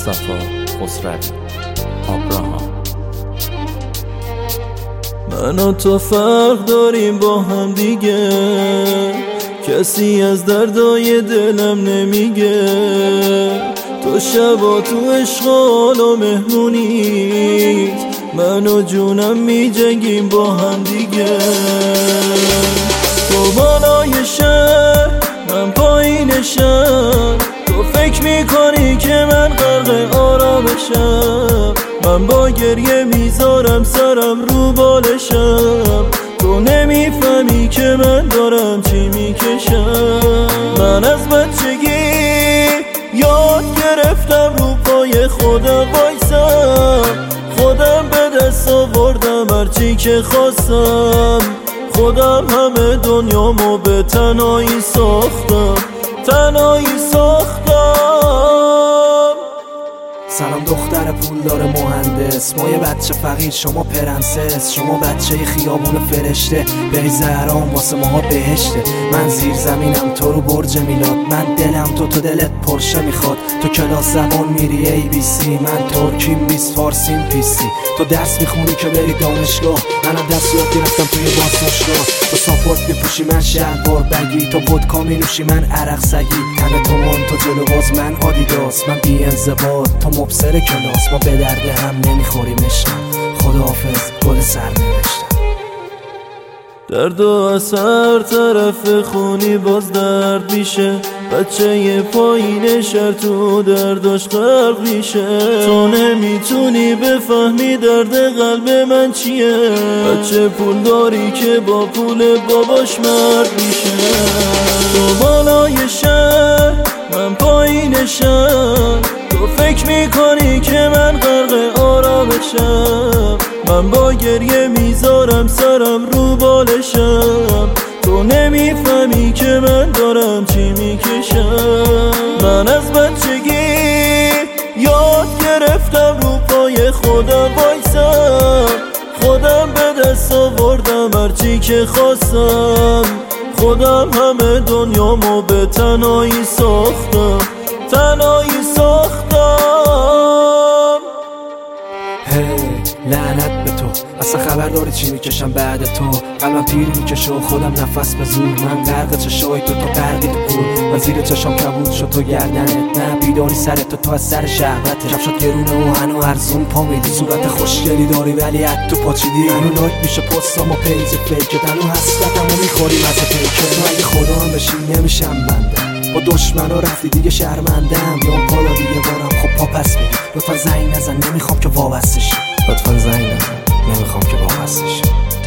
مصطفی خسروی آبراهام. من و تو فرق داریم با هم دیگه، کسی از دردای دلم نمیگه. تو شبا تو عشق و مهمونیت، من و جونم میجنگیم با هم دیگه. تو بالای شهر من پایین شهر، تو فکر میکنی که من غرق آرامشم. من با گریه میذارم سرم رو بالشم، تو نمیفهمی که من دارم چی میکشم. من از بچگی یاد گرفتم رو پای خودم وایسم، خودم به دست آوردم هرچی که خواستم. خودم همه دنیامو به تنهایی ساختم، تنهایی ساختم. سلام دختر پولدار مهندس، ما یه بچه فقیر شما پرنسس. شما بچه خیابون فرشته، بری زهران واسه ماها بهشته. من زیر زمینم تو رو برج میلاد، من دلم تو دلت پرشه میخواد. تو کلاس زبان میری ABC، من ترکیم 20 فارسیم پیسی. تو درس میخونی که بری دانشگاه، منم درس یاد گرفتم توی بازداشتگاه. تو ساپورت میپوشی من شلوار بگی، تو ودکا مینوشی من عرق سگی. تن تو من تو جلو باز من آدیداس، من بی انضباط تو مبصر کلاس. ما به درد هم نمیخوریم عشقم، خداحافظ گل سر نوشتم. درد و از هر طرف خونی باز درد میشه، بچه یه پایین شهر تو درداش غرق میشه. تو نمیتونی بفهمی درد قلب من چیه، بچه پول داری که با پول باباش مرد میشه. تو بالای شهر من پایین شهر، تو فکر میکنی که من غرق آرامشم. من با گریه میذارم سرم رو بالشم، تو نمیفهمی که من دارم چی میکشم. من از بچگی یاد گرفتم رو پای خودم وایسم، خودم به دست آوردم هرچی که خواستم. خودم همه دنیامو به تنهایی ساختم، تنهایی ساختم. لعنت به تو، اصلا خبر داری چی میکشم بعد تو. قلبم تیر میکشه و خودم نفس به زور. من غرق چشای تو غرقی تو پول، من زیر چشام کبود شد تو گردنت. نه بیداری سرت تو از سر شهوته، کفشات گرونه و هنو ارزون پا میدی. صورت خوشگلی داری ولی ات تو پاچیدی. هنو لایک میشه پستام و پیج فیکت، هنو حسرتمو میخوری مزه پیکت. من اگه خدا هم بشی نمیشم بنده، با دشمنا رفتی دیگه شرمندم. یا بالا دیگه بارم خب پا پس میدی. لطفا زنگ نزن نمیخوام که وابسته شی، لطفا زنگ نزن نمیخوام که وابسته شی.